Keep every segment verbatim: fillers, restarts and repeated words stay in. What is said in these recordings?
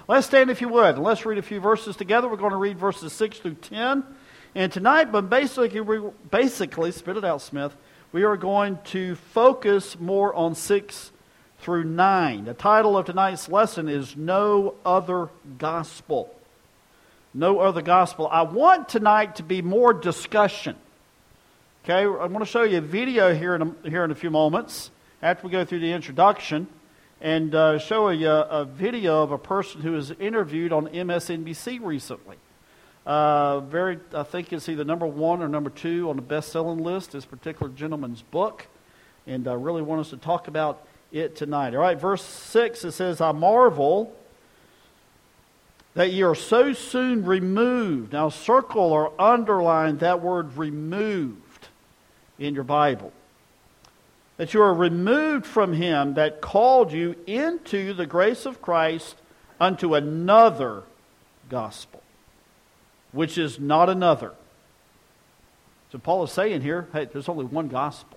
Let's stand if you would, and let's read a few verses together. We're going to read verses six through ten. And tonight, but basically, we, basically, spit it out, Smith, we are going to focus more on six through nine. The title of tonight's lesson is No Other Gospel. No Other Gospel. I want tonight to be more discussion. Okay, I'm going to show you a video here in a, here in a few moments after we go through the introduction, and uh, show you a, a video of a person who was interviewed on M S N B C recently. Uh, very, I think it's either number one or number two on the best-selling list, this particular gentleman's book, and I really want us to talk about it tonight. All right, verse six, it says, I marvel that ye are so soon removed. Now circle or underline that word removed in your Bible. That you are removed from him that called you into the grace of Christ unto another gospel, which is not another. So Paul is saying here, hey, there's only one gospel.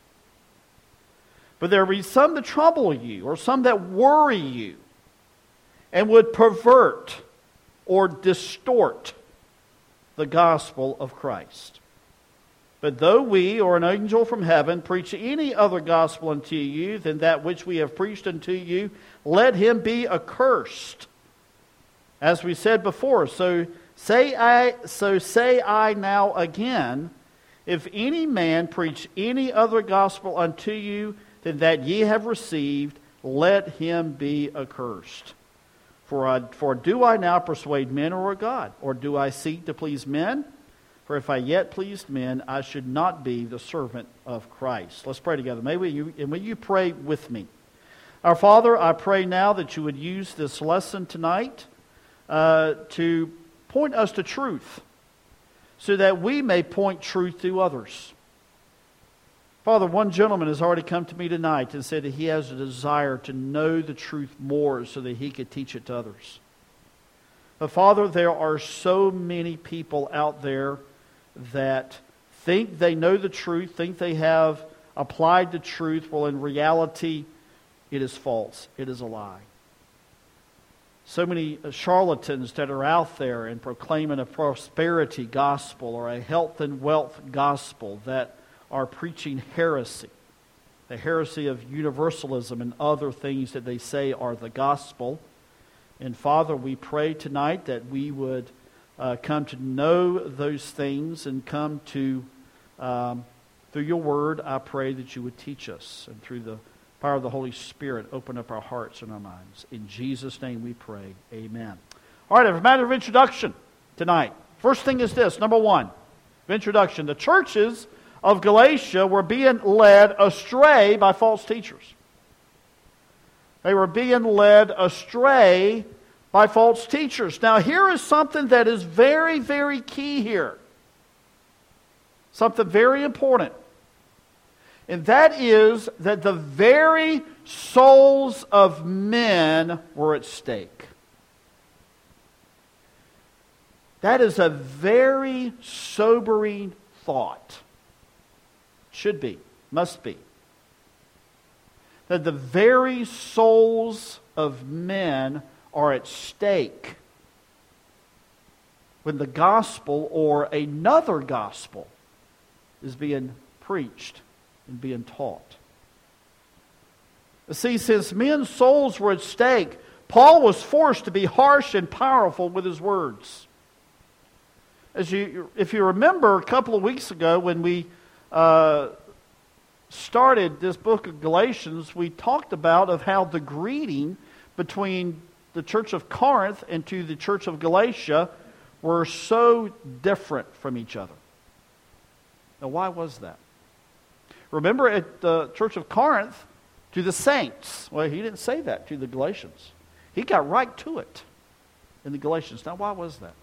But there be some that trouble you, or some that worry you, and would pervert or distort the gospel of Christ. But though we, or an angel from heaven, preach any other gospel unto you than that which we have preached unto you, let him be accursed. As we said before, so say I, so say I now again, if any man preach any other gospel unto you than that ye have received, let him be accursed. For, I, for do I now persuade men or God? Or do I seek to please men? For if I yet pleased men, I should not be the servant of Christ. Let's pray together. May we, you, and will you pray with me? Our Father, I pray now that you would use this lesson tonight uh, to point us to truth, so that we may point truth to others. Father, one gentleman has already come to me tonight and said that he has a desire to know the truth more so that he could teach it to others. But Father, there are so many people out there that think they know the truth, think they have applied the truth. Well, in reality, it is false. It is a lie. So many charlatans that are out there and proclaiming a prosperity gospel or a health and wealth gospel that are preaching heresy. The heresy of universalism and other things that they say are the gospel. And Father, we pray tonight that we would uh, come to know those things and come to, um, through your word, I pray that you would teach us. And through the power of the Holy Spirit, open up our hearts and our minds. In Jesus' name we pray. Amen. All right, a matter of introduction tonight. First thing is this, number one, introduction. The churches of Galatia were being led astray by false teachers. They were being led astray by false teachers. Now here is something that is very, very key here. Something very important. And that is that the very souls of men were at stake. That is a very sobering thought. Should be, must be. That the very souls of men are at stake when the gospel or another gospel is being preached and being taught. See, since men's souls were at stake, Paul was forced to be harsh and powerful with his words. As you, if you remember a couple of weeks ago when we uh, started this book of Galatians, we talked about of how the greeting between the church of Corinth and to the church of Galatia were so different from each other. Now, why was that? Remember at the church of Corinth, to the saints. Well, he didn't say that to the Galatians. He got right to it in the Galatians. Now, why was that?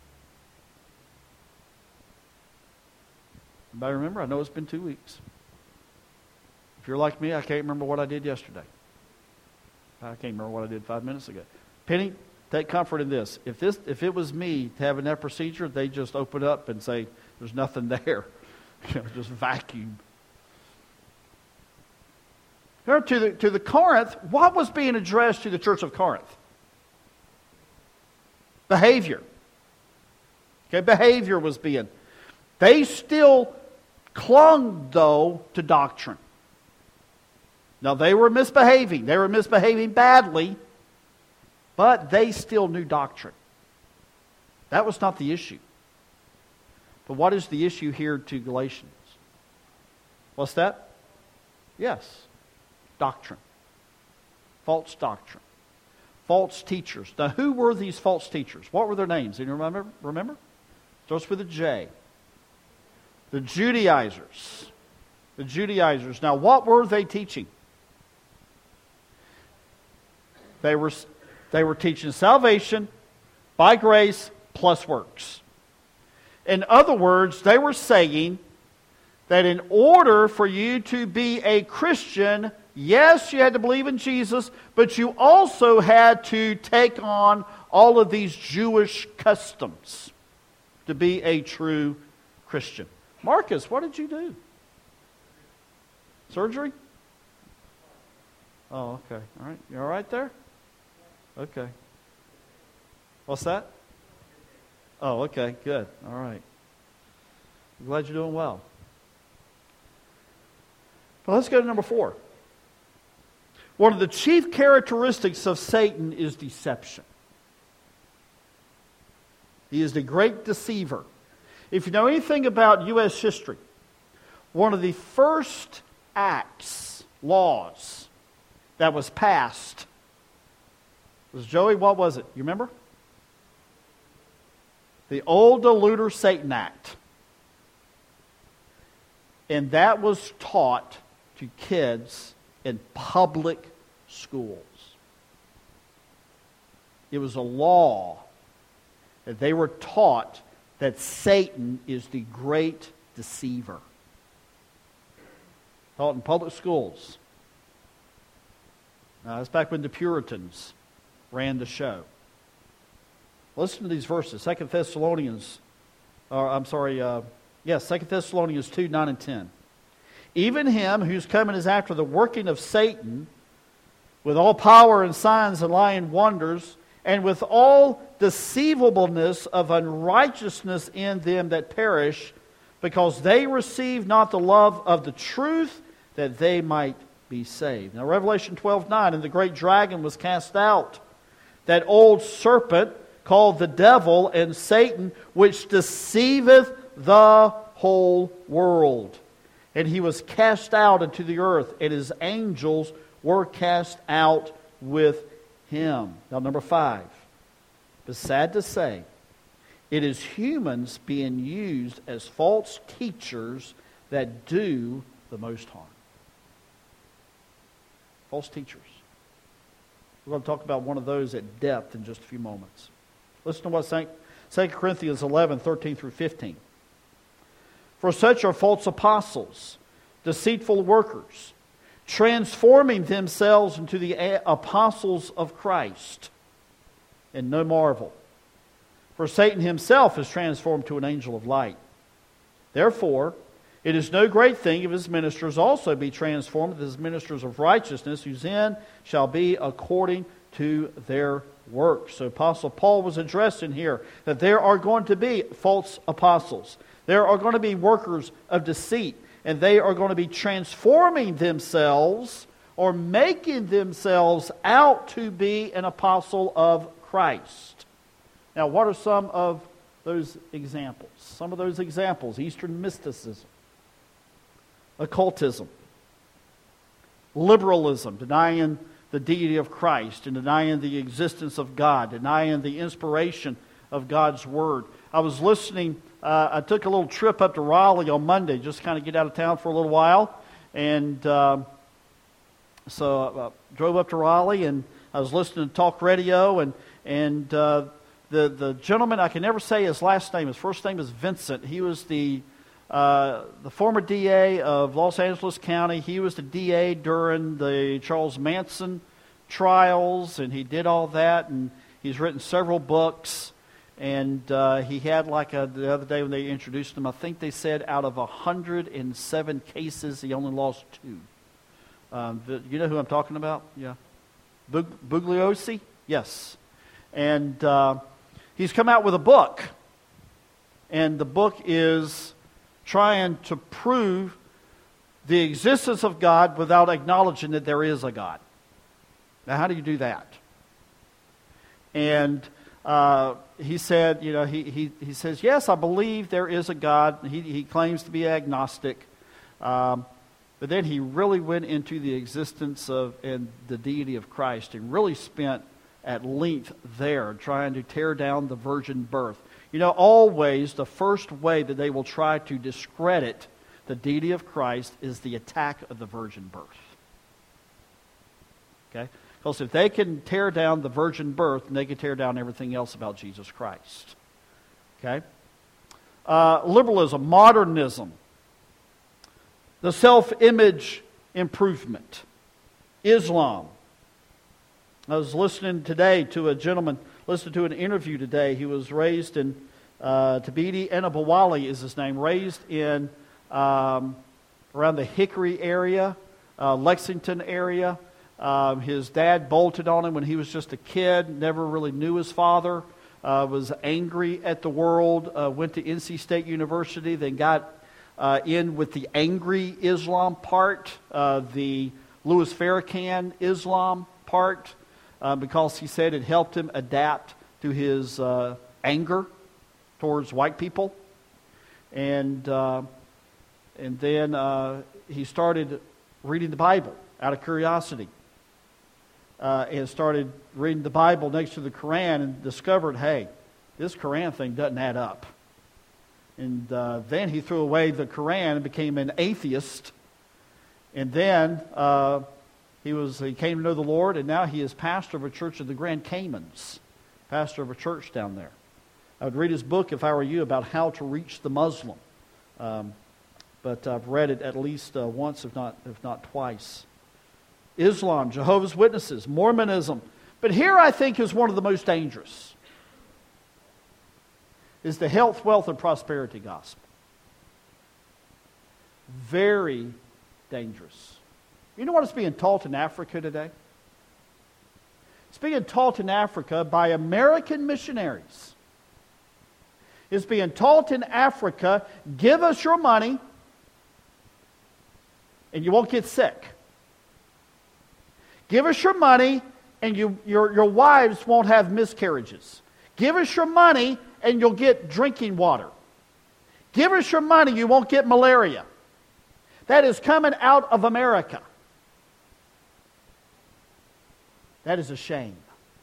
Anybody remember? I know it's been two weeks. If you're like me, I can't remember what I did yesterday. I can't remember what I did five minutes ago. Penny, take comfort in this. If this, if it was me having that procedure, they just open up and say, there's nothing there. You know, just vacuum. Here to the, to the Corinth, what was being addressed to the church of Corinth? Behavior. Okay, behavior was being. They still clung, though, to doctrine. Now, they were misbehaving. They were misbehaving badly, but they still knew doctrine. That was not the issue. But what is the issue here to Galatians? What's that? Yes, doctrine. False doctrine. False teachers. Now, who were these false teachers? What were their names? Do you remember? Remember? Starts with a J. The Judaizers. The Judaizers. Now, what were they teaching? They were, they were teaching salvation by grace plus works. In other words, they were saying that in order for you to be a Christian, yes, you had to believe in Jesus, but you also had to take on all of these Jewish customs to be a true Christian. Marcus, what did you do? Surgery? Oh, okay. All right. You all right there? Okay. What's that? Oh, okay. Good. All right. I'm glad you're doing well. But let's go to number four. One of the chief characteristics of Satan is deception. He is the great deceiver. If you know anything about U S history, one of the first acts, laws, that was passed was, Joey, what was it? You remember? The Old Deluder Satan Act. And that was taught to kids in public schools. It was a law that they were taught that Satan is the great deceiver. Taught in public schools. Now, that's back when the Puritans ran the show. Listen to these verses. Second Thessalonians, or I'm sorry, uh, yes, Second Thessalonians two, nine and ten. Even him whose coming is after the working of Satan, with all power and signs and lying wonders, and with all deceivableness of unrighteousness in them that perish, because they receive not the love of the truth, that they might be saved. Now, Revelation twelve, nine, and the great dragon was cast out, that old serpent called the devil and Satan, which deceiveth the whole world. And he was cast out into the earth, and his angels were cast out with him. Now, number five. But sad to say, it is humans being used as false teachers that do the most harm. False teachers. We're going to talk about one of those at depth in just a few moments. Listen to what Second Corinthians eleven, thirteen through fifteen. For such are false apostles, deceitful workers, transforming themselves into the apostles of Christ. And no marvel, for Satan himself is transformed to an angel of light. Therefore, it is no great thing if his ministers also be transformed as ministers of righteousness, whose end shall be according to their works. So Apostle Paul was addressing here that there are going to be false apostles. There are going to be workers of deceit, and they are going to be transforming themselves or making themselves out to be an apostle of Christ. Now, what are some of those examples? Some of those examples: Eastern mysticism, occultism, liberalism, denying the deity of Christ and denying the existence of God, denying the inspiration of God's Word. I was listening, uh, I took a little trip up to Raleigh on Monday, just kind of get out of town for a little while, and uh, so I uh, drove up to Raleigh, and I was listening to talk radio, and and uh, the the gentleman, I can never say his last name. His first name is Vincent. He was the uh, the former D A of Los Angeles County. He was the D A during the Charles Manson trials, and he did all that, and he's written several books. And uh, he had, like a, the other day when they introduced him, I think they said out of one hundred seven cases, he only lost two. Um, the, you know who I'm talking about? Yeah. Bug- Bugliosi? Yes. And uh, he's come out with a book. And the book is trying to prove the existence of God without acknowledging that there is a God. Now, how do you do that? And uh, he said, you know, he, he, he says, yes, I believe there is a God. He, he claims to be agnostic. Um, but then he really went into the existence of and the deity of Christ and really spent at length there trying to tear down the virgin birth. You know, always the first way that they will try to discredit the deity of Christ is the attack of the virgin birth. Okay? Because if they can tear down the virgin birth, then they can tear down everything else about Jesus Christ. Okay? Uh, liberalism, modernism, the self-image improvement, Islam. I was listening today to a gentleman, listened to an interview today. He was raised in, uh, Tabiti Enabawali is his name, raised in um, around the Hickory area, uh, Lexington area. Um, his dad bolted on him when he was just a kid, never really knew his father, uh, was angry at the world, uh, went to N C State University, then got uh, in with the angry Islam part, uh, the Louis Farrakhan Islam part, uh, because he said it helped him adapt to his uh, anger towards white people. And, uh, and then uh, he started reading the Bible out of curiosity. Uh, and started reading the Bible next to the Quran and discovered, hey, this Quran thing doesn't add up. And uh, then he threw away the Quran and became an atheist. And then uh, he was he came to know the Lord, and now he is pastor of a church of the Grand Caymans, pastor of a church down there. I would read his book if I were you about how to reach the Muslim. Um, but I've read it at least uh, once, if not if not twice. Islam, Jehovah's Witnesses, Mormonism. But here I think is one of the most dangerous. Is the health, wealth, and prosperity gospel. Very dangerous. You know what is being taught in Africa today? It's being taught in Africa by American missionaries. It's being taught in Africa, give us your money and you won't get sick. Give us your money, and you, your, your wives won't have miscarriages. Give us your money, and you'll get drinking water. Give us your money, you won't get malaria. That is coming out of America. That is a shame.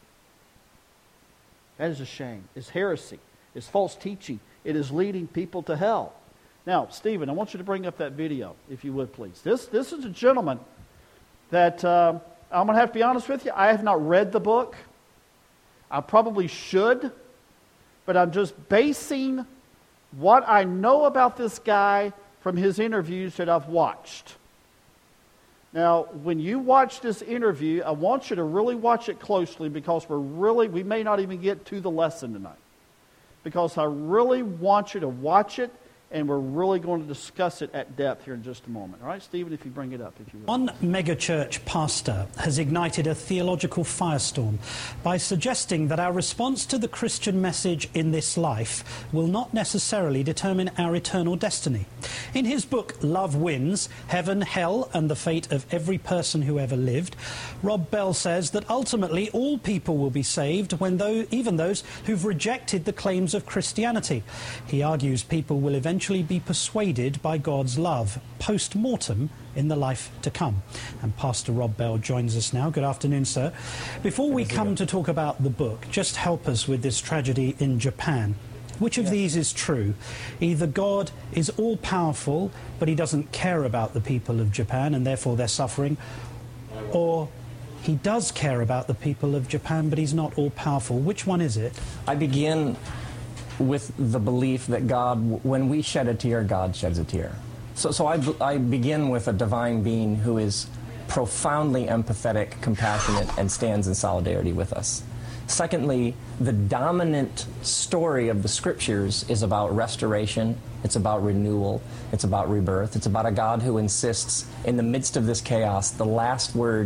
That is a shame. It's heresy. It's false teaching. It is leading people to hell. Now, Stephen, I want you to bring up that video, if you would, please. This, this is a gentleman that... Uh, I'm going to have to be honest with you. I have not read the book. I probably should. But I'm just basing what I know about this guy from his interviews that I've watched. Now, when you watch this interview, I want you to really watch it closely because we're really, we may not even get to the lesson tonight. Because I really want you to watch it, and we're really going to discuss it at depth here in just a moment. All right, Stephen, if you bring it up, if you will. One megachurch pastor has ignited a theological firestorm by suggesting that our response to the Christian message in this life will not necessarily determine our eternal destiny. In his book, Love Wins, Heaven, Hell, and the Fate of Every Person Who Ever Lived, Rob Bell says that ultimately all people will be saved, when though, even those who've rejected the claims of Christianity. He argues people will eventually be persuaded by God's love post-mortem in the life to come. And Pastor Rob Bell joins us now. Good afternoon, sir. Before we come to talk about the book, just help us with this tragedy in Japan. Which of yes. these is true? Either God is all-powerful, but he doesn't care about the people of Japan and therefore they're suffering, or he does care about the people of Japan, but he's not all-powerful. Which one is it? I begin with the belief that God, when we shed a tear, God sheds a tear. So, so I, I begin with a divine being who is profoundly empathetic, compassionate, and stands in solidarity with us. Secondly, the dominant story of the Scriptures is about restoration, it's about renewal, it's about rebirth, it's about a God who insists, in the midst of this chaos, the last word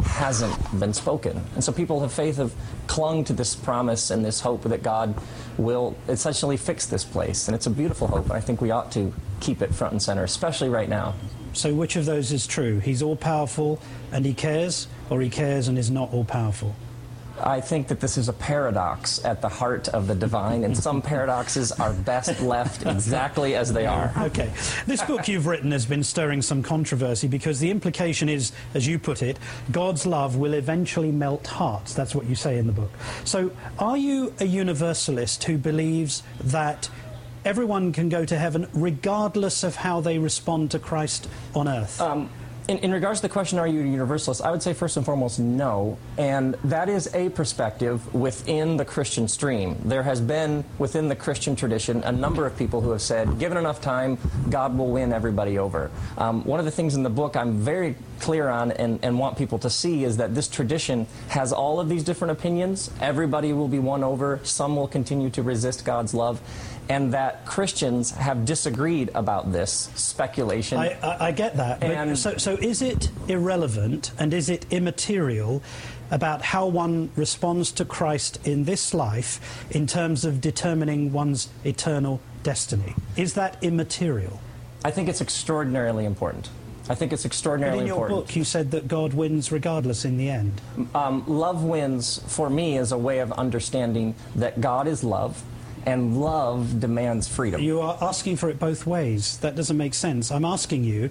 hasn't been spoken. And so people of faith have clung to this promise and this hope that God will essentially fix this place. And it's a beautiful hope, and I think we ought to keep it front and center, especially right now. So which of those is true? He's all-powerful and he cares, or he cares and is not all-powerful? I think that this is a paradox at the heart of the divine, and some paradoxes are best left exactly as they are. Okay. This book you've written has been stirring some controversy because the implication is, as you put it, God's love will eventually melt hearts. That's what you say in the book. So are you a universalist who believes that everyone can go to heaven regardless of how they respond to Christ on earth? Um, In, in regards to the question, are you a universalist, I would say first and foremost, no. And that is a perspective within the Christian stream. There has been, within the Christian tradition, a number of people who have said, given enough time, God will win everybody over. Um, one of the things in the book I'm very clear on and, and want people to see is that this tradition has all of these different opinions. Everybody will be won over. Some will continue to resist God's love. And that Christians have disagreed about this speculation. I, I, I get that. And so, so is it irrelevant and is it immaterial about how one responds to Christ in this life in terms of determining one's eternal destiny? Is that immaterial? I think it's extraordinarily important. I think it's extraordinarily important. But in your important. book, you said that God wins regardless in the end. Um, love wins, for me, is a way of understanding that God is love, and love demands freedom. You are asking for it both ways. That doesn't make sense. I'm asking you,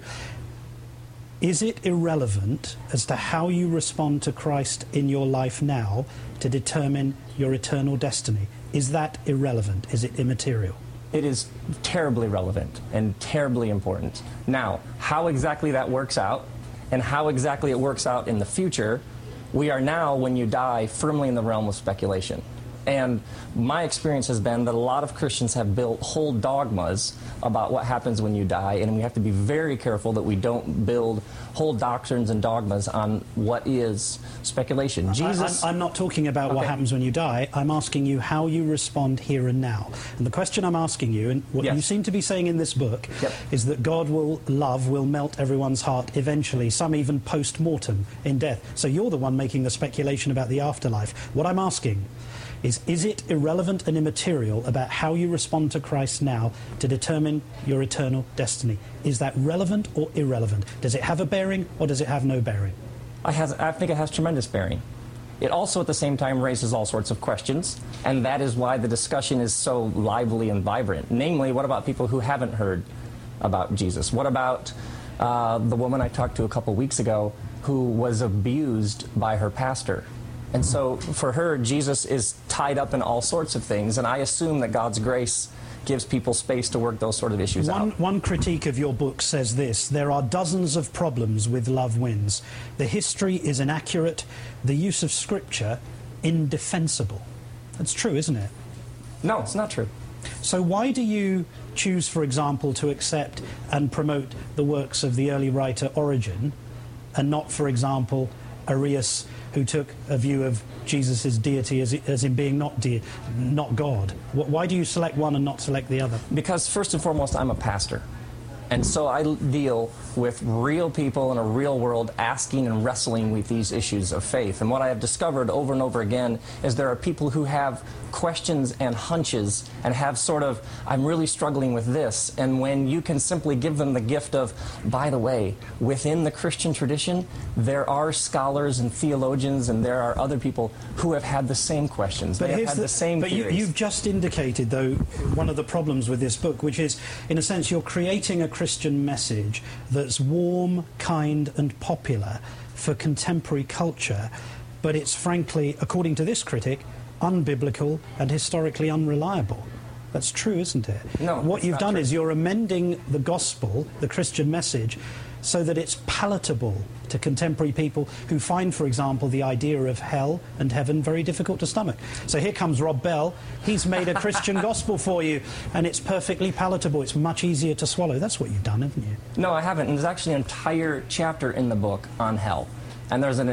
is it irrelevant as to how you respond to Christ in your life now to determine your eternal destiny? Is that irrelevant? Is it immaterial? It is terribly relevant and terribly important. Now, how exactly that works out and how exactly it works out in the future, we are now, when you die, firmly in the realm of speculation. And my experience has been that a lot of Christians have built whole dogmas about what happens when you die, and we have to be very careful that we don't build whole doctrines and dogmas on what is speculation. Jesus, I, I'm, I'm not talking about okay. what happens when you die. I'm asking you how you respond here and now. And the question I'm asking you, and what yes. you seem to be saying in this book, yep. is that God will love will melt everyone's heart eventually, some even post-mortem in death. So you're the one making the speculation about the afterlife. What I'm asking is, is it irrelevant and immaterial about how you respond to Christ now to determine your eternal destiny? Is that relevant or irrelevant? Does it have a bearing or does it have no bearing? I, has, I think it has tremendous bearing. It also, at the same time, raises all sorts of questions, and that is why the discussion is so lively and vibrant. Namely, what about people who haven't heard about Jesus? What about uh, the woman I talked to a couple weeks ago who was abused by her pastor? And so for her, Jesus is tied up in all sorts of things, and I assume that God's grace gives people space to work those sort of issues one, out. One critique of your book says this: there are dozens of problems with Love Wins. The history is inaccurate, the use of Scripture indefensible. That's true, isn't it? No, it's not true. So why do you choose, for example, to accept and promote the works of the early writer Origen, and not, for example, Arius, who took a view of Jesus' deity as, as in being not de not God? Why do you select one and not select the other? Because first and foremost, I'm a pastor. And so I deal with real people in a real world asking and wrestling with these issues of faith. And what I have discovered over and over again is there are people who have questions and hunches and have sort of, I'm really struggling with this. And when you can simply give them the gift of, by the way, within the Christian tradition, there are scholars and theologians and there are other people who have had the same questions. But they have had the, the same But you, theories. you've just indicated, though, one of the problems with this book, which is, in a sense, you're creating a Christian message that's warm, kind, and popular for contemporary culture, but it's frankly, according to this critic, unbiblical and historically unreliable. That's true, isn't it? No, what it's you've not done true. is you're amending the gospel, the Christian message, so that it's palatable to contemporary people who find, for example, the idea of hell and heaven very difficult to stomach. So here comes Rob Bell. He's made a Christian gospel for you, and it's perfectly palatable. It's much easier to swallow. That's what you've done, haven't you? No, I haven't. And there's actually an entire chapter in the book on hell. And there's an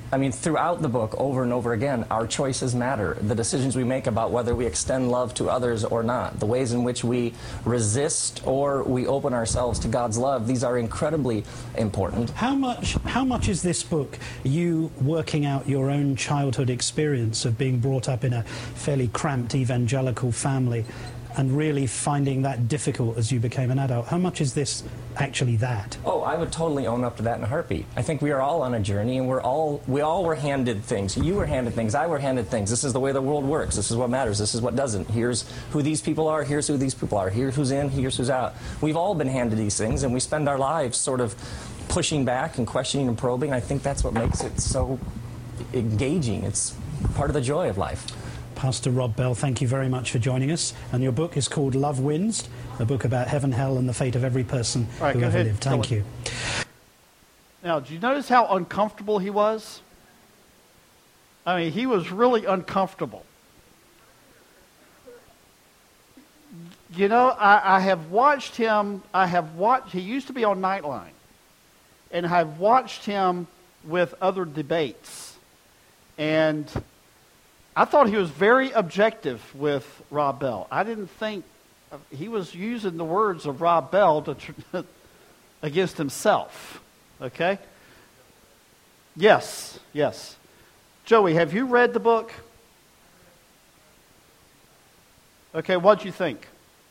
I mean, throughout the book, over and over again, our choices matter. The decisions we make about whether we extend love to others or not, the ways in which we resist or we open ourselves to God's love, these are incredibly important. How much, how much is this book you working out your own childhood experience of being brought up in a fairly cramped evangelical family and really finding that difficult as you became an adult? How much is this actually that? Oh, I would totally own up to that in a heartbeat. I think we are all on a journey, and we're all we all were handed things. You were handed things. I were handed things. This is the way the world works. This is what matters. This is what doesn't. Here's who these people are. Here's who these people are. Here's who's in. Here's who's out. We've all been handed these things, and we spend our lives sort of pushing back and questioning and probing. I think that's what makes it so engaging. It's part of the joy of life. Pastor Rob Bell, thank you very much for joining us. And your book is called Love Wins, a book about heaven, hell, and the fate of every person right, who ever ahead. lived. Thank you. Now, did you notice how uncomfortable he was? I mean, he was really uncomfortable. You know, I, I have watched him, I have watched, he used to be on Nightline, and I've watched him with other debates. And I thought he was very objective with Rob Bell. I didn't think he was using the words of Rob Bell to tr- against himself. Okay? Yes, yes. Joey, have you read the book? Okay, what'd you think?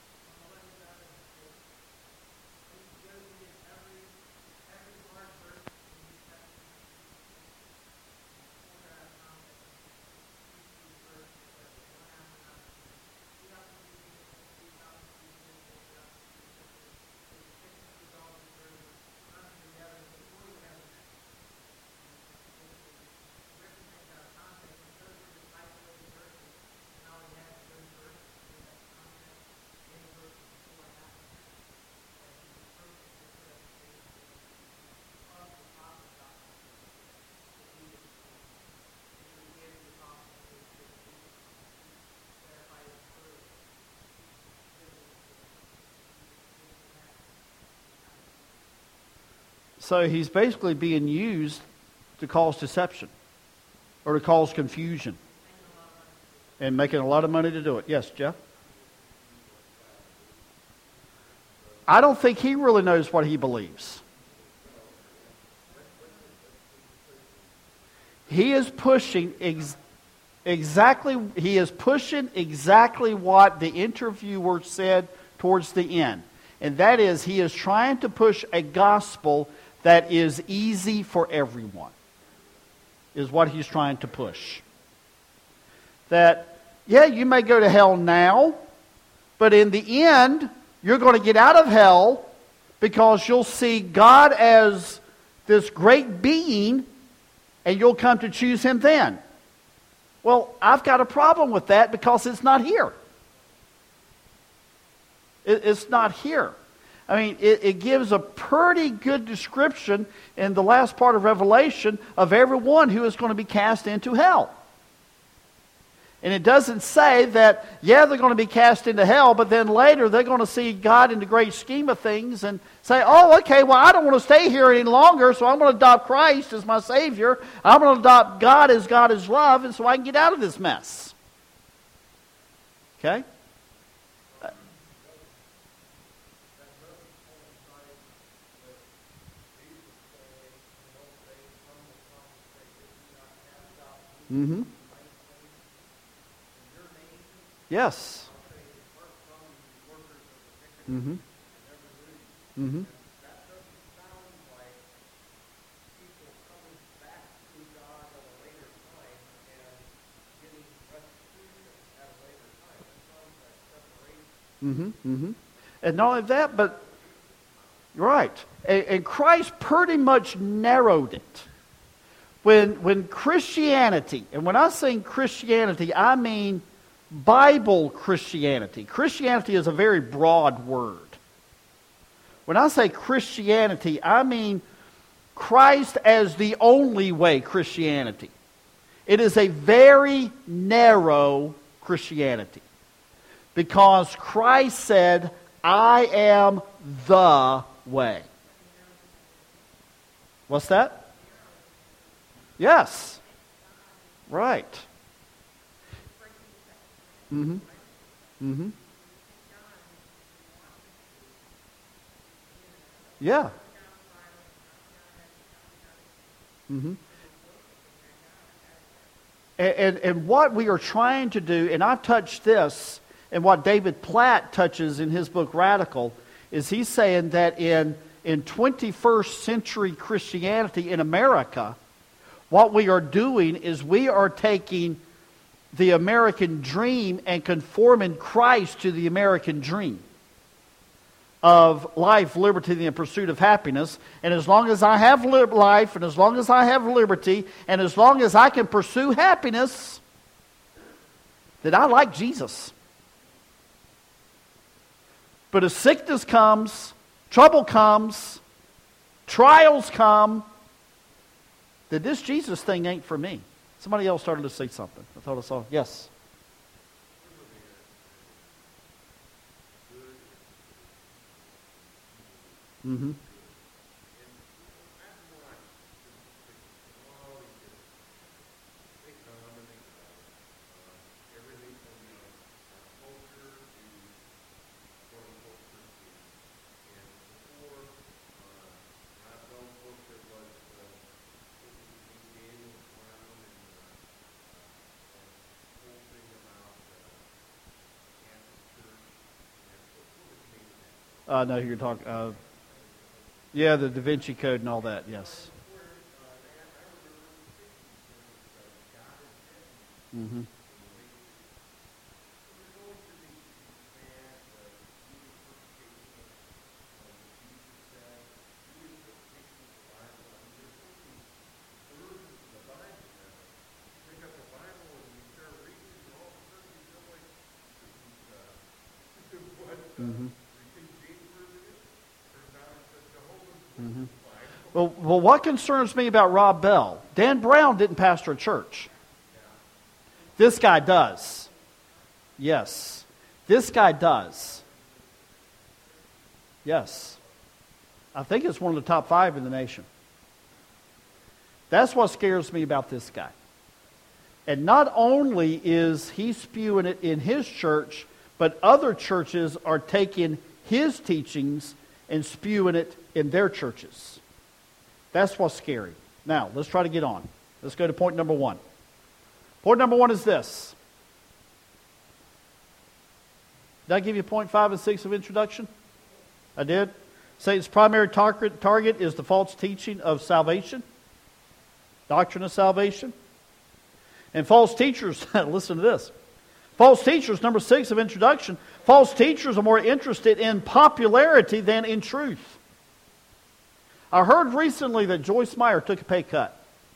So he's basically being used to cause deception or to cause confusion and making a lot of money to do it. Yes, Jeff? I don't think he really knows what he believes. He is pushing ex- exactly, he is pushing exactly what the interviewer said towards the end. And that is, he is trying to push a gospel that is easy for everyone, is what he's trying to push. That, yeah, you may go to hell now, but in the end, you're going to get out of hell because you'll see God as this great being, and you'll come to choose Him then. Well, I've got a problem with that because it's not here. It, it's not here. I mean, it, it gives a pretty good description in the last part of Revelation of everyone who is going to be cast into hell. And it doesn't say that, yeah, they're going to be cast into hell, but then later they're going to see God in the great scheme of things and say, oh, okay, well, I don't want to stay here any longer, so I'm going to adopt Christ as my Savior. I'm going to adopt God as God is love, and so I can get out of this mess. Okay? Mm-hmm. Yes. Mm-hmm. Mm-hmm. Mm-hmm. Mm-hmm. And not only that, but you're right. And, and Christ pretty much narrowed it. When when Christianity, and when I say Christianity, I mean Bible Christianity. Christianity is a very broad word. When I say Christianity, I mean Christ as the only way Christianity. It is a very narrow Christianity. Because Christ said, I am the way. What's that? Yes. Right. Mm-hmm. Mm-hmm. Yeah. Mm-hmm. And, and, and what we are trying to do, and I've touched this, and what David Platt touches in his book Radical, is he's saying that in, in twenty-first century Christianity in America, what we are doing is we are taking the American dream and conforming Christ to the American dream of life, liberty, and the pursuit of happiness. And as long as I have life, and as long as I have liberty, and as long as I can pursue happiness, then I like Jesus. But as sickness comes, trouble comes, trials come, then this Jesus thing ain't for me. Somebody else started to say something. I thought I saw. Yes. Mm-hmm. Uh, no, you're talking. Uh, yeah, the Da Vinci Code and all that. Yes. Mm-hmm. Mm-hmm. Mm-hmm. Well, well, what concerns me about Rob Bell, Dan Brown didn't pastor a church. This guy does. Yes. This guy does. Yes. I think it's one of the top five in the nation. That's what scares me about this guy. And not only is he spewing it in his church, but other churches are taking his teachings and spewing it in their churches. That's what's scary. Now, let's try to get on. Let's go to point number one. Point number one is this. Did I give you point five and six of introduction? I did. Satan's primary target, target is the false teaching of salvation. Doctrine of salvation. And false teachers, listen to this. False teachers, number six of introduction, false teachers are more interested in popularity than in truth. I heard recently that Joyce Meyer took a pay cut.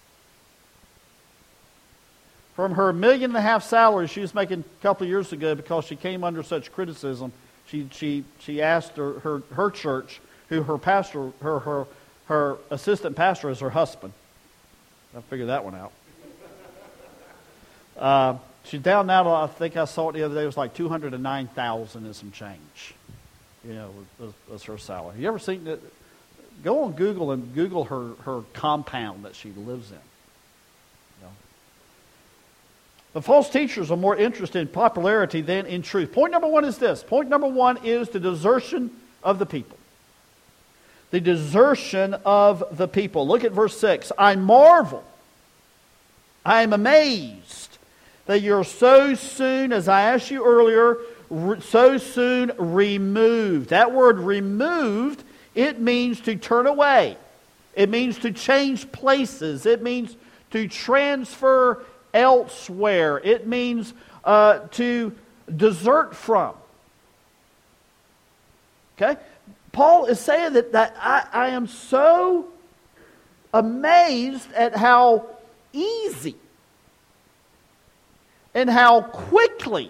From her million and a half salary she was making a couple of years ago because she came under such criticism, she she she asked her her, her church, who her pastor, her, her her assistant pastor is her husband. I figured that one out. Uh, she's down now to, I think I saw it the other day, it was like two hundred nine thousand dollars and some change. You know, was, was her salary. You ever seen that? Go on Google and Google her, her compound that she lives in. You know? The false teachers are more interested in popularity than in truth. Point number one is this. Point number one is the desertion of the people. The desertion of the people. Look at verse six. I marvel. I am amazed that you're so soon, as I asked you earlier, so soon removed. That word removed, it means to turn away. It means to change places. It means to transfer elsewhere. It means uh, to desert from. Okay? Paul is saying that, that I, I am so amazed at how easy and how quickly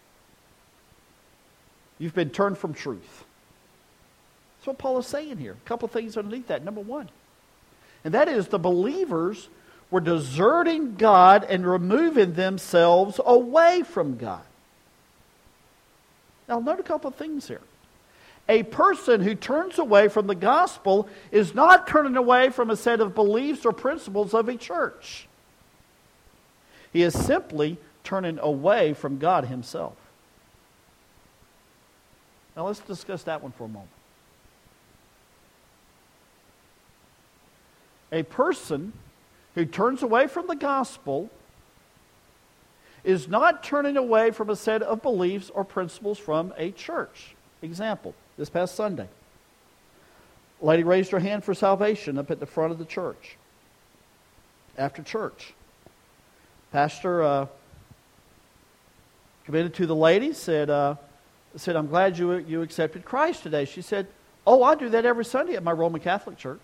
you've been turned from truth. That's what Paul is saying here. A couple of things underneath that. Number one, and that is the believers were deserting God and removing themselves away from God. Now, note a couple of things here. A person who turns away from the gospel is not turning away from a set of beliefs or principles of a church. He is simply turning away from God himself. Now let's discuss that one for a moment. A person who turns away from the gospel is not turning away from a set of beliefs or principles from a church. Example, this past Sunday, a lady raised her hand for salvation up at the front of the church. After church, pastor uh, committed to the lady, said, uh, said, I'm glad you, you accepted Christ today. She said, oh, I do that every Sunday at my Roman Catholic church.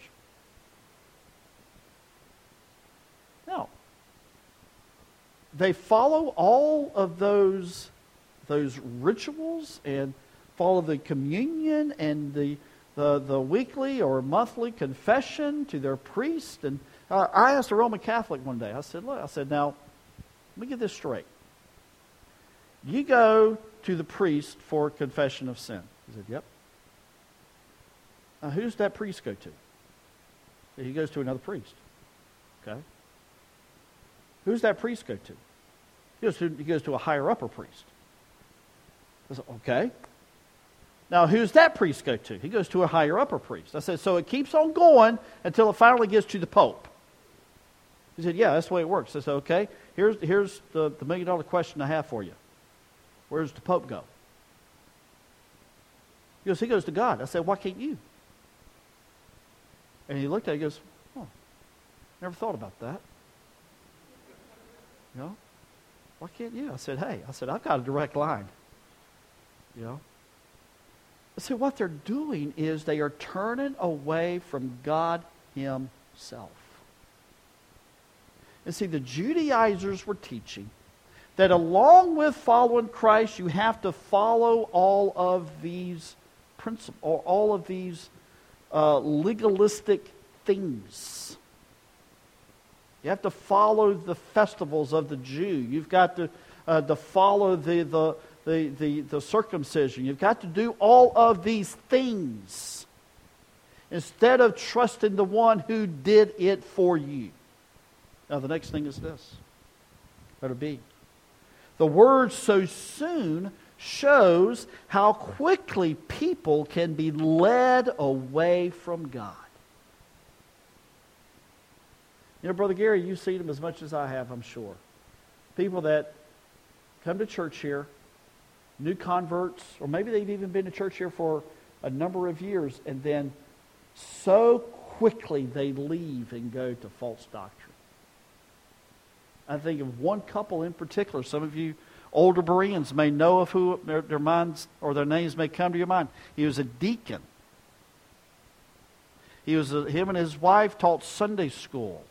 No. They follow all of those, those rituals and follow the communion and the, the, the weekly or monthly confession to their priest. And uh, I asked a Roman Catholic one day, I said, look, I said, now, let me get this straight. You go to the priest for confession of sin. He said, yep. Now, who's that priest go to? He goes to another priest. Okay. Who's that priest go to? He goes to, he goes to a higher upper priest. I said, okay. Now, who's that priest go to? He goes to a higher upper priest. I said, so it keeps on going until it finally gets to the Pope. He said, yeah, that's the way it works. I said, okay, here's, here's the, the million dollar question I have for you. Where does the Pope go? He goes, he goes to God. I said, why can't you? And he looked at it and goes, oh, never thought about that. You know, why can't you? I said, hey, I said, I've got a direct line. You know? See, what they're doing is they are turning away from God himself. And see, the Judaizers were teaching that along with following Christ, you have to follow all of these principles, or all of these uh, legalistic things. You have to follow the festivals of the Jew. You've got to, uh, to follow the, the, the, the, the circumcision. You've got to do all of these things instead of trusting the one who did it for you. Now the next thing is this. Better be. The word so soon shows how quickly people can be led away from God. You know, Brother Gary, you've seen them as much as I have, I'm sure. People that come to church here, new converts, or maybe they've even been to church here for a number of years, and then so quickly they leave and go to false doctrine. I think of one couple in particular. Some of you older Bereans may know of who their, their minds or their names may come to your mind. He was a deacon. He was a, him and his wife taught Sunday school.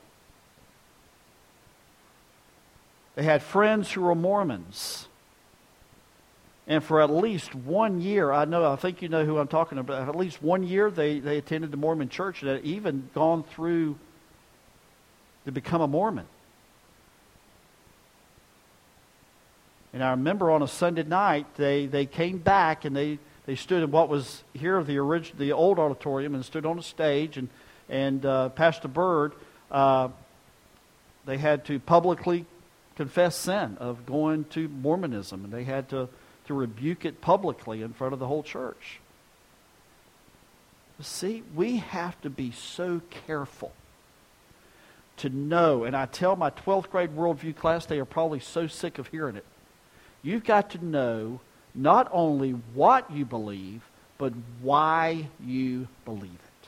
They had friends who were Mormons. And for at least one year, I know, I think you know who I'm talking about, at least one year they, they attended the Mormon church and had even gone through to become a Mormon. And I remember on a Sunday night, they, they came back and they, they stood in what was here the original, the old auditorium, and stood on a stage, and and uh, Pastor Bird, uh, they had to publicly confess sin of going to Mormonism, and they had to, to rebuke it publicly in front of the whole church. See, we have to be so careful to know, and I tell my twelfth grade worldview class, they are probably so sick of hearing it. You've got to know not only what you believe, but why you believe it.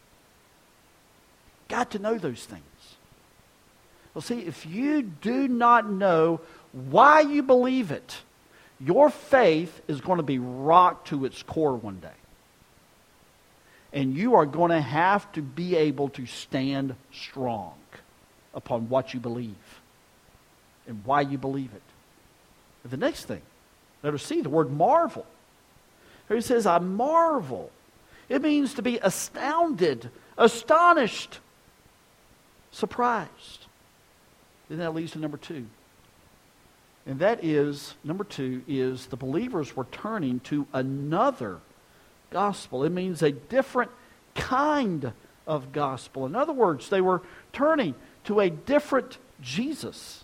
Got to know those things. Well, see, if you do not know why you believe it, your faith is going to be rocked to its core one day. And you are going to have to be able to stand strong upon what you believe and why you believe it. And the next thing, notice see the word marvel. Here he says, I marvel. It means to be astounded, astonished, surprised. Then that leads to number two. And that is, number two, is the believers were turning to another gospel. It means a different kind of gospel. In other words, they were turning to a different Jesus.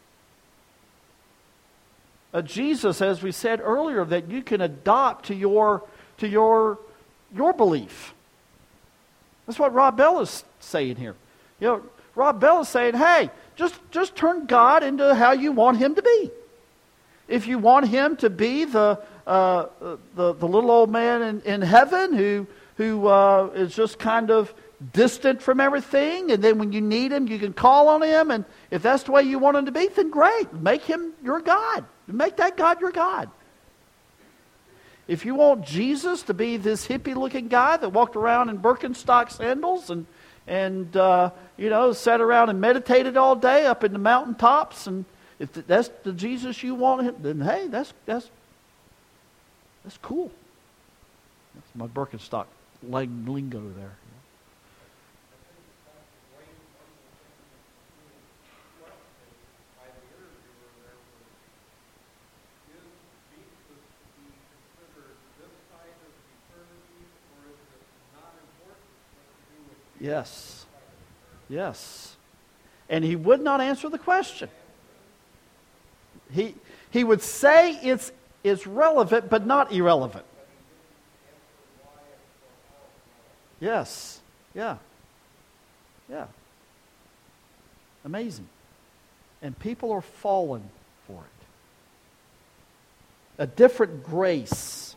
A Jesus, as we said earlier, that you can adopt to your to your your belief. That's what Rob Bell is saying here. You know, Rob Bell is saying, hey, just, just turn God into how you want Him to be. If you want Him to be the uh, the, the little old man in, in heaven who who uh, is just kind of distant from everything, and then when you need Him, you can call on Him, and if that's the way you want Him to be, then great. Make Him your God. Make that God your God. If you want Jesus to be this hippie-looking guy that walked around in Birkenstock sandals and and uh, you know sat around and meditated all day up in the mountaintops, and if that's the Jesus you want him, then hey, that's that's that's cool. That's my Birkenstock lingo there. Yes. Yes. And he would not answer the question. He he would say it's it's relevant but not irrelevant. Yes. Yeah. Yeah. Amazing. And people are falling for it. A different grace.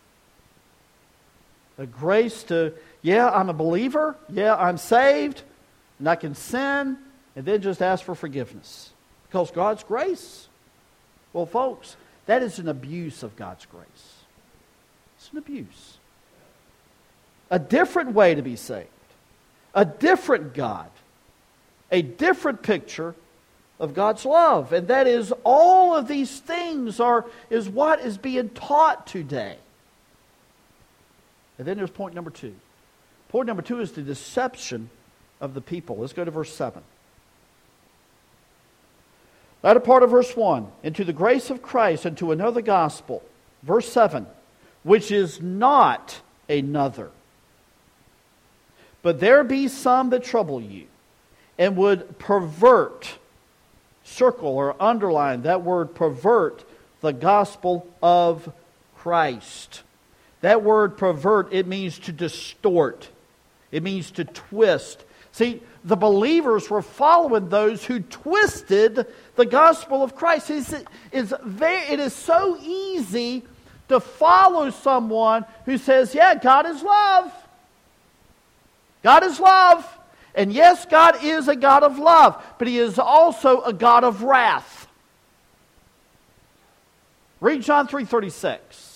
A grace to, yeah, I'm a believer. Yeah, I'm saved. And I can sin. And then just ask for forgiveness. Because God's grace. Well, folks, that is an abuse of God's grace. It's an abuse. A different way to be saved. A different God. A different picture of God's love. And that is all of these things are is what is being taught today. And then there's point number two. Point number two is the deception of the people. Let's go to verse seven. Latter part of verse one. And to the grace of Christ and to another gospel. Verse seven. Which is not another. But there be some that trouble you and would pervert, circle or underline that word pervert, the gospel of Christ. That word pervert, it means to distort. It means to twist. See, the believers were following those who twisted the gospel of Christ. It's, it's very, it is so easy to follow someone who says, yeah, God is love. God is love. And yes, God is a God of love, but He is also a God of wrath. Read John three thirty-six.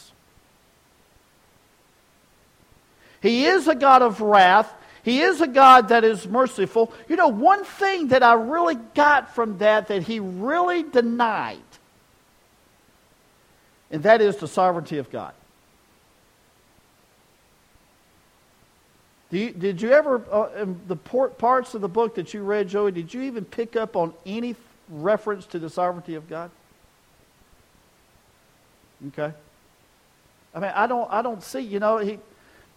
He is a God of wrath. He is a God that is merciful. You know, one thing that I really got from that, that He really denied, and that is the sovereignty of God. Do you, did you ever, uh, in the parts of the book that you read, Joey, did you even pick up on any reference to the sovereignty of God? Okay. I mean, I don't, I don't see, you know, he...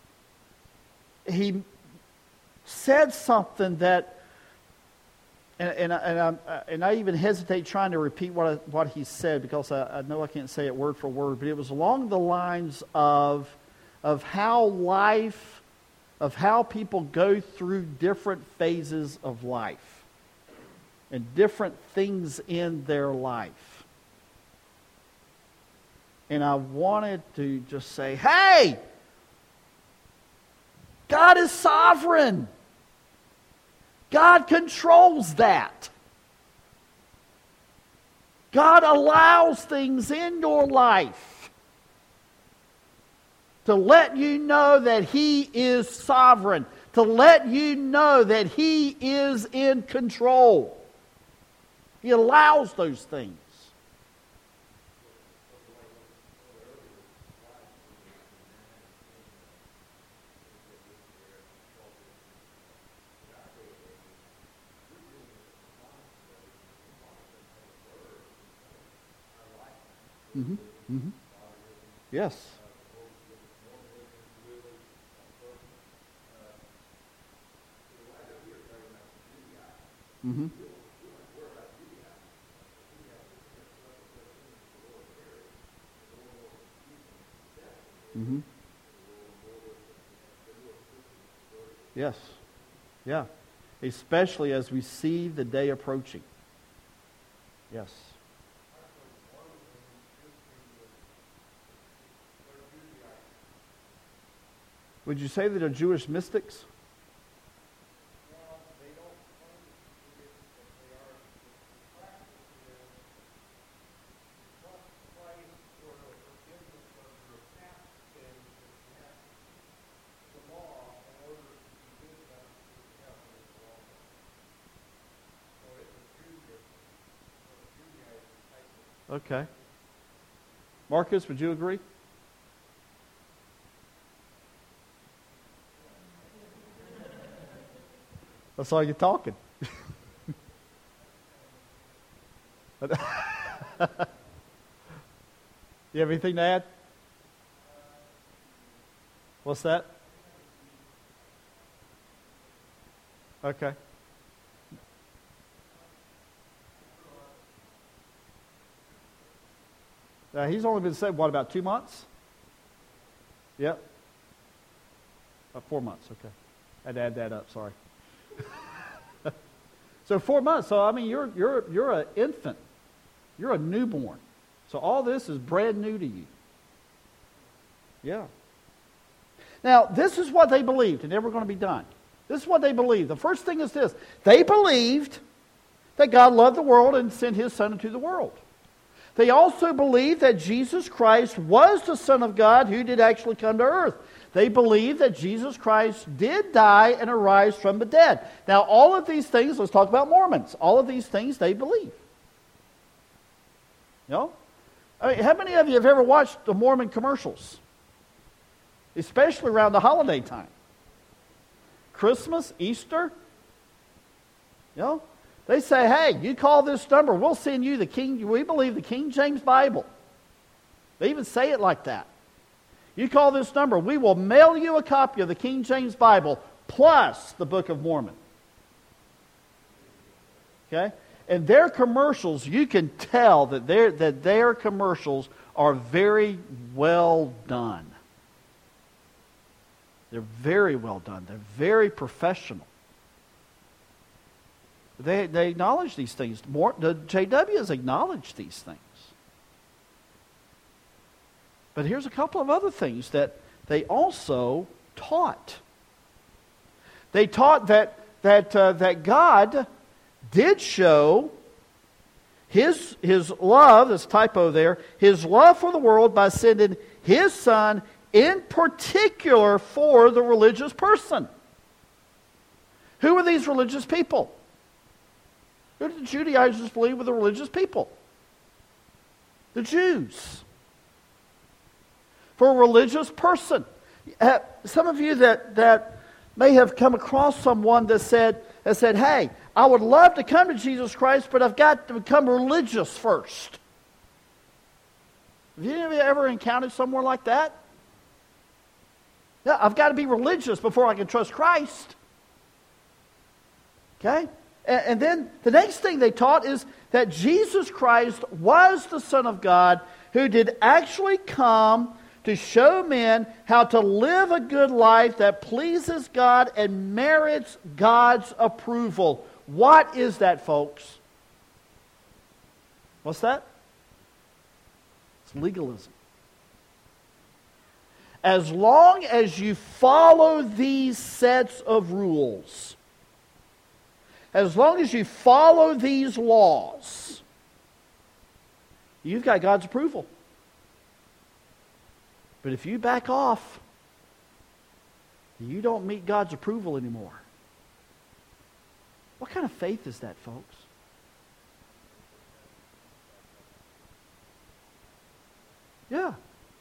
He said something that, and and I, and, I, and I even hesitate trying to repeat what I, what he said because I, I know I can't say it word for word, but it was along the lines of of how life, of how people go through different phases of life and different things in their life. And I wanted to just say, hey! God is sovereign. God controls that. God allows things in your life to let you know that He is sovereign, to let you know that He is in control. He allows those things. Mm-hmm. Mm-hmm. Yes. Mm-hmm. Mm-hmm. Yes. Yeah. Especially as we see the day approaching. Yes. Would you say that they're Jewish mystics? Okay. Marcus, would you agree? That's all you're talking. You have anything to add? What's that? Okay. Now, he's only been saved, what, about two months? Yep. About four months, okay. I had to add that up, sorry. So four months. So I mean, you're you're you're an infant. You're a newborn. So all this is brand new to you. Yeah. Now, this is what they believed, and never going to be done. This is what they believed. The first thing is this. They believed that God loved the world and sent His Son into the world. They also believed that Jesus Christ was the Son of God who did actually come to earth. They believed that Jesus Christ did die and arise from the dead. Now, all of these things, let's talk about Mormons. All of these things they believe. You know? I mean, how many of you have ever watched the Mormon commercials? Especially around the holiday time. Christmas, Easter. You know? They say, hey, you call this number, we'll send you the King, we believe the King James Bible. They even say it like that. You call this number, we will mail you a copy of the King James Bible plus the Book of Mormon. Okay? And their commercials, you can tell that their, that their commercials are very well done. They're very well done. They're very professional. They, they acknowledge these things. More, the J W has acknowledged these things. But here's a couple of other things that they also taught. They taught that that uh, that God did show His His love, this typo there, His love for the world by sending His Son in particular for the religious person. Who were these religious people? Who did the Judaizers believe were the religious people? The Jews. For a religious person. Uh, some of you that, that may have come across someone that said, that said, hey, I would love to come to Jesus Christ, but I've got to become religious first. Have you ever encountered someone like that? Yeah, I've got to be religious before I can trust Christ. Okay? And, and then the next thing they taught is that Jesus Christ was the Son of God who did actually come to show men how to live a good life that pleases God and merits God's approval. What is that, folks? What's that? It's legalism. As long as you follow these sets of rules, as long as you follow these laws, you've got God's approval. But if you back off, you don't meet God's approval anymore. What kind of faith is that, folks? Yeah.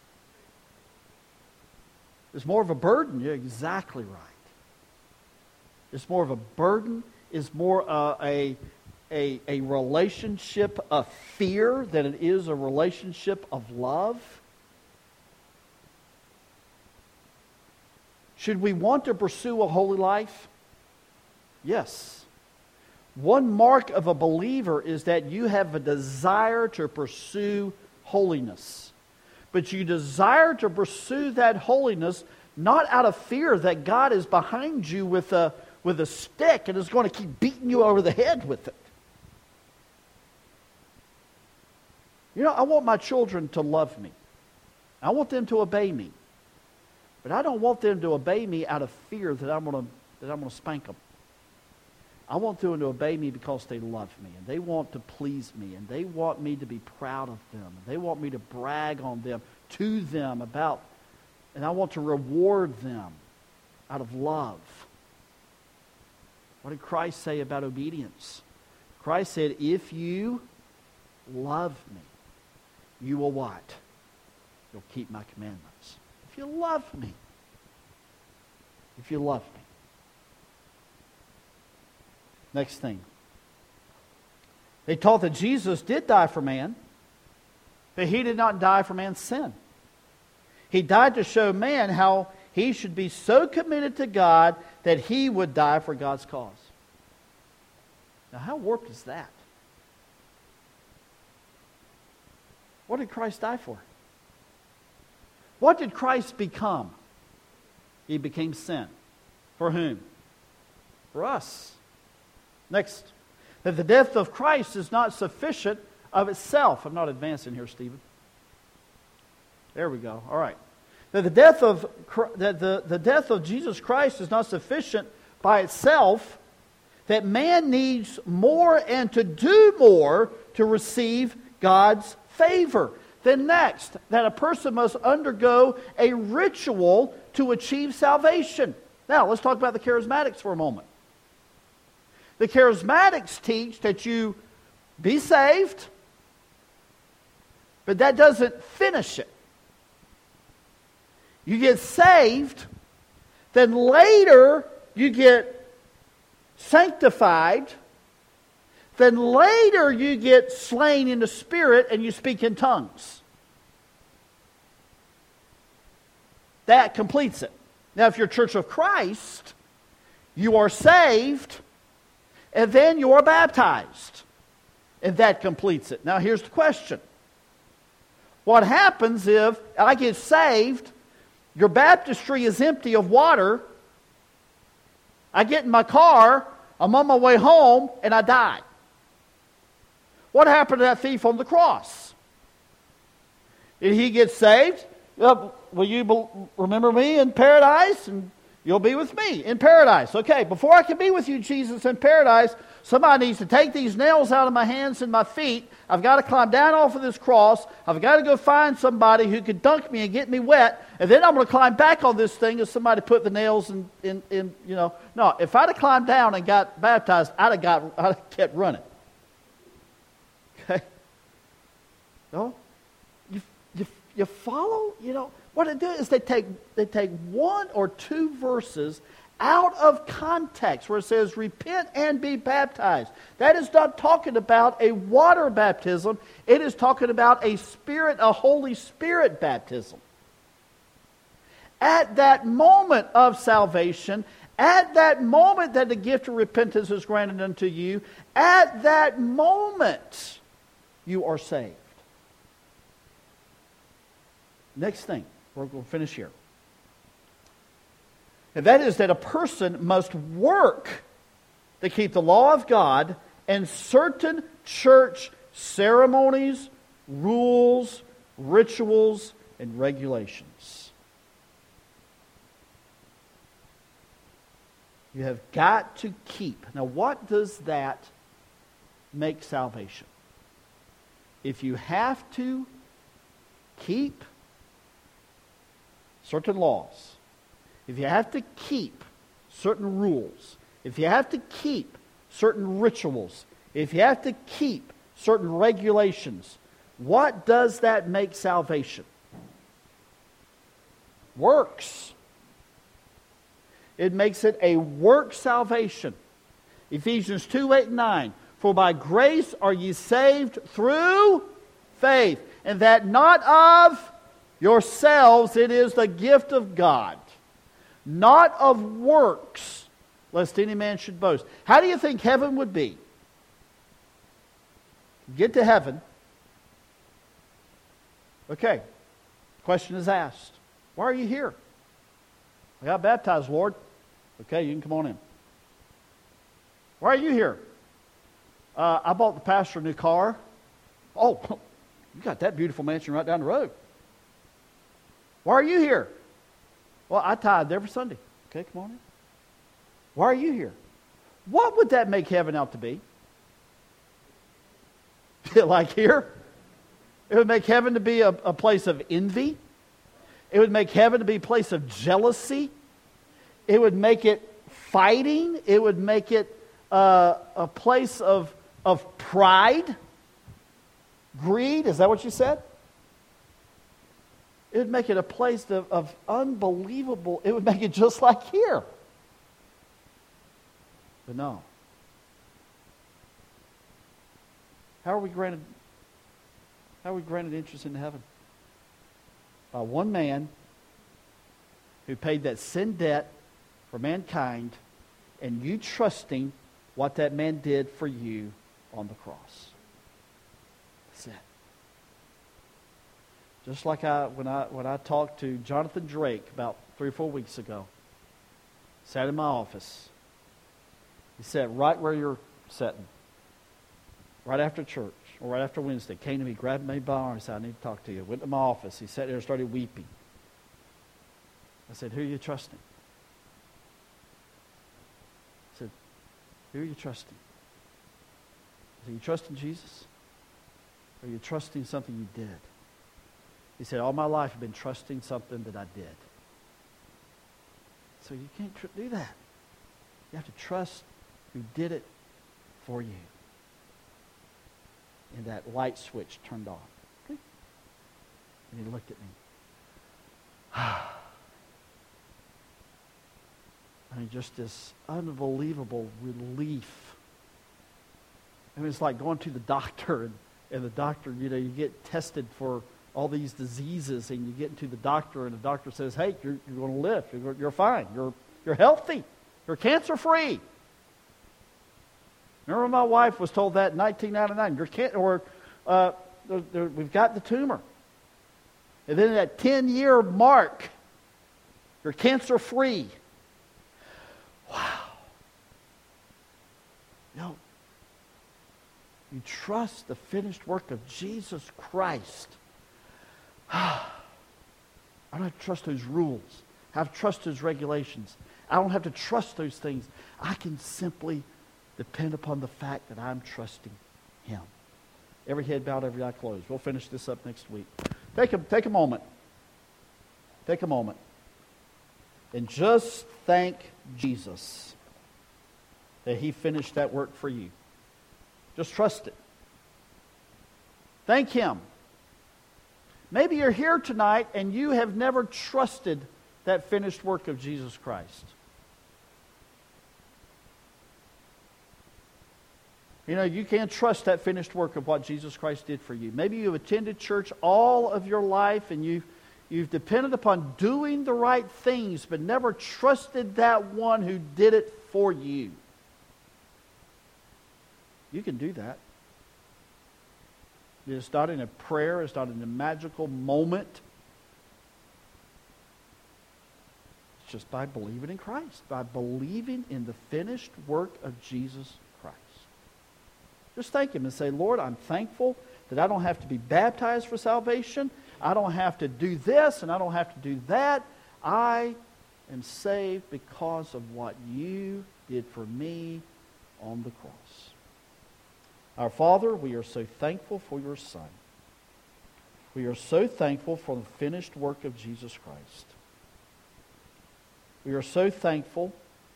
It's more of a burden. You're exactly right. It's more of a burden. It's more uh, a, a, a relationship of fear than it is a relationship of love. Should we want to pursue a holy life? Yes. One mark of a believer is that you have a desire to pursue holiness. But you desire to pursue that holiness not out of fear that God is behind you with a, with a stick and is going to keep beating you over the head with it. You know, I want my children to love me. I want them to obey me. But I don't want them to obey me out of fear that I'm going to, that I'm going to spank them. I want them to obey me because they love me, and they want to please me, and they want me to be proud of them, and they want me to brag on them, to them about, and I want to reward them out of love. What did Christ say about obedience? Christ said, if you love me, you will what? You'll keep my commandments. If you love me. If you love me. Next thing. They taught that Jesus did die for man, but he did not die for man's sin. He died to show man how he should be so committed to God that he would die for God's cause. Now, how warped is that? What did Christ die for? What did Christ become? He became sin. For whom? For us. Next. That the death of Christ is not sufficient of itself. I'm not advancing here, Stephen. There we go. All right. That the death of that the, the death of Jesus Christ is not sufficient by itself. That man needs more and to do more to receive God's favor. Then next, that a person must undergo a ritual to achieve salvation. Now, let's talk about the charismatics for a moment. The charismatics teach that you be saved, but that doesn't finish it. You get saved, then later you get sanctified, then later you get slain in the Spirit and you speak in tongues. That completes it. Now, if you're Church of Christ, you are saved, and then you are baptized. And that completes it. Now, here's the question. What happens if I get saved, your baptistry is empty of water, I get in my car, I'm on my way home, and I die? What happened to that thief on the cross? Did he get saved? Uh, will you be- remember me in paradise? And you'll be with me in paradise. Okay, before I can be with you, Jesus, in paradise, somebody needs to take these nails out of my hands and my feet. I've got to climb down off of this cross. I've got to go find somebody who could dunk me and get me wet. And then I'm going to climb back on this thing as somebody put the nails in, in, in, you know. No, if I'd have climbed down and got baptized, I'd have, got, I'd have kept running. Okay? No? You, you, you follow? You know, what they do is they take, they take one or two verses out of context where it says, repent and be baptized. That is not talking about a water baptism. It is talking about a Spirit, a Holy Spirit baptism. At that moment of salvation, at that moment that the gift of repentance is granted unto you, at that moment, you are saved. Next thing, we're going to finish here. And that is that a person must work to keep the law of God and certain church ceremonies, rules, rituals, and regulations. You have got to keep. Now, what does that make salvation? If you have to keep certain laws, if you have to keep certain rules, if you have to keep certain rituals, if you have to keep certain regulations, what does that make salvation? Works. It makes it a work salvation. Ephesians two, eight, and nine. For by grace are ye saved through faith, and that not of yourselves, it is the gift of God, not of works, lest any man should boast. How do you think heaven would be Get to heaven. Okay. Question is asked. Why are you here? I got baptized, Lord. Okay, you can come on in. Why are you here? Uh, I bought the pastor a new car. Oh, you got that beautiful mansion right down the road. Why are you here? Well, I tithed every Sunday. Okay, come on in. Why are you here? What would that make heaven out to be? Like here? It would make heaven to be a, a place of envy. It would make heaven to be a place of jealousy. It would make it fighting. It would make it uh, a place of, of pride. Greed. Is that what you said? It would make it a place of, of unbelievable... It would make it just like here. But no. How are we granted... How are we granted entrance into heaven? By one man who paid that sin debt for mankind, and you trusting what that man did for you on the cross. That's it. Just like I when I when I talked to Jonathan Drake about three or four weeks ago, sat in my office. He sat right where you're sitting, right after church, or right after Wednesday, came to me, grabbed me by the arm, and said, I need to talk to you. Went to my office. He sat there and started weeping. I said, who are you trusting? I said, who are you trusting? I said, you trusting Jesus? Or are you trusting something you did? He said, all my life I've been trusting something that I did. So you can't tr- do that. You have to trust who did it for you. And that light switch turned on. Okay? And he looked at me. I mean, just this unbelievable relief. I mean, it's like going to the doctor, and, and the doctor, you know, you get tested for all these diseases, and you get into the doctor, and the doctor says, hey, you're, you're going to live. You're, you're fine. You're, you're healthy. You're cancer-free. Remember when my wife was told that in nineteen ninety-nine? You're can- or uh, there, there, we've got the tumor. And then at that ten-year mark, you're cancer-free. Wow. You know, you trust the finished work of Jesus Christ. I don't have to trust those rules. I have to trust those regulations. I don't have to trust those things. I can simply depend upon the fact that I'm trusting Him. Every head bowed, every eye closed. We'll finish this up next week. Take a, take a moment. Take a moment. And just thank Jesus that He finished that work for you. Just trust it. Thank Him. Maybe you're here tonight and you have never trusted that finished work of Jesus Christ. You know, you can't trust that finished work of what Jesus Christ did for you. Maybe you've attended church all of your life and you've, you've depended upon doing the right things but never trusted that one who did it for you. You can do that. It's not in a prayer. It's not in a magical moment. It's just by believing in Christ. By believing in the finished work of Jesus Christ. Just thank Him and say, Lord, I'm thankful that I don't have to be baptized for salvation. I don't have to do this and I don't have to do that. I am saved because of what you did for me on the cross. Our Father, we are so thankful for your Son. We are so thankful for the finished work of Jesus Christ. We are so thankful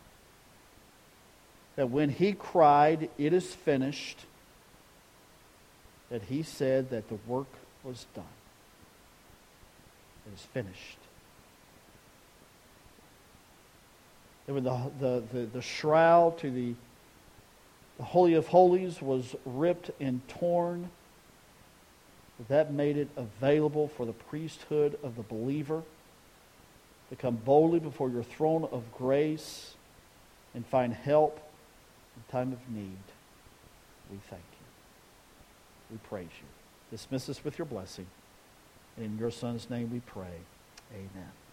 that when He cried, it is finished, that He said that the work was done. It is finished. And when the, the, the, the shroud to the The Holy of Holies was ripped and torn, that made it available for the priesthood of the believer to come boldly before your throne of grace and find help in time of need. We thank you. We praise you. Dismiss us with your blessing. In your Son's name we pray. Amen.